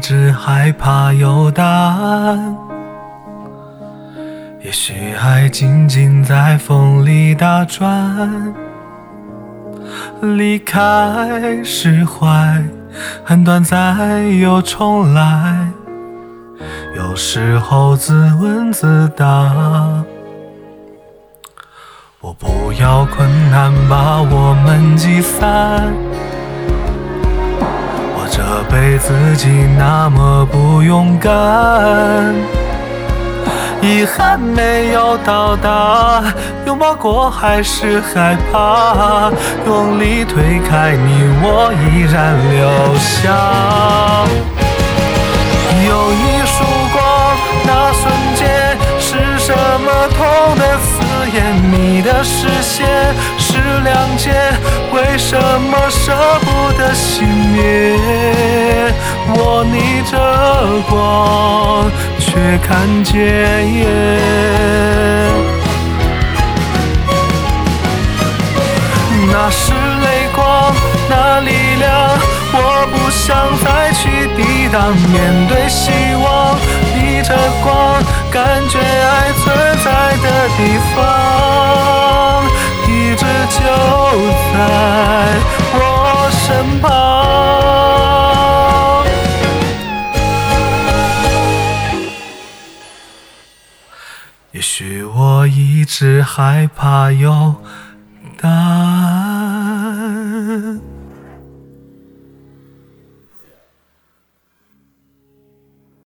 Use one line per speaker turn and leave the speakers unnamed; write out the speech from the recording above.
直害怕有答案，也许爱静静在风里打转，离开释怀很短暂又重来，有时候自问自答，我不要困难把我们击散，我这辈子己那么不勇敢，遗憾没有到达，拥抱过还是害怕，用力推开你我依然留下。有一束光，那瞬间是什么痛的刺眼，你的视线是谅解，为什么舍不得熄灭，我逆着光却看见那是泪光，那力量，我不想再去抵挡，面对希望，逆着光，感觉爱存在的地方，一直就在我身旁。也许我一直害怕有